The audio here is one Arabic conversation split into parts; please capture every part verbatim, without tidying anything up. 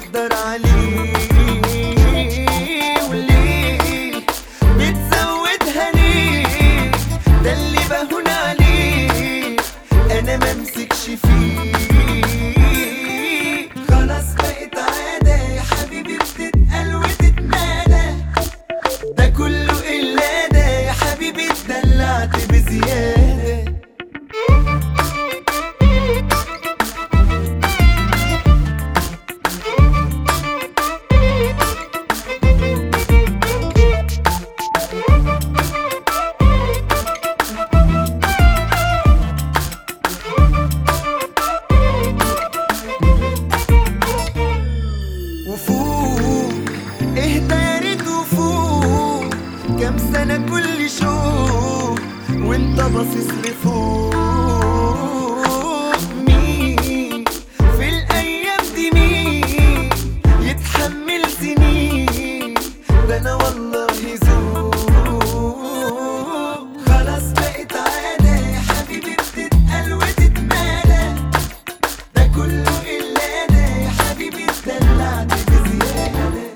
بتقدر عليه؟ وليه بتزودها ليه؟ ده اللي بهون عليه انا ممسكش فيه. خلاص بقت عادة يا حبيبي بتتقال وتتمادى، ده كله إلا ده يا حبيبي اتدلعت بزيادة. كام سنة كل شوق وانت باصص لفوق. مين في الأيام دي مين يتحمل سنين؟ ده أنا والله ذوق. خلاص بقت عادة يا حبيبي بتتقال وتتمادى، ده كله إلا ده يا حبيبي اتدلعت بزيادة.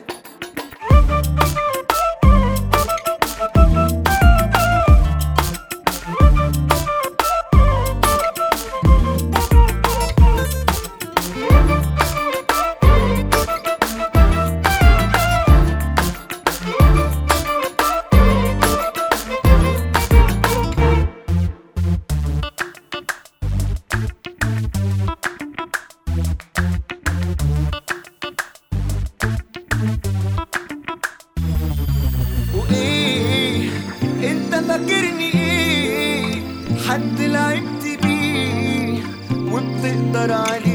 وايه انت فاكرني ايه؟ حد لعبت بيه وبتقدر عليه.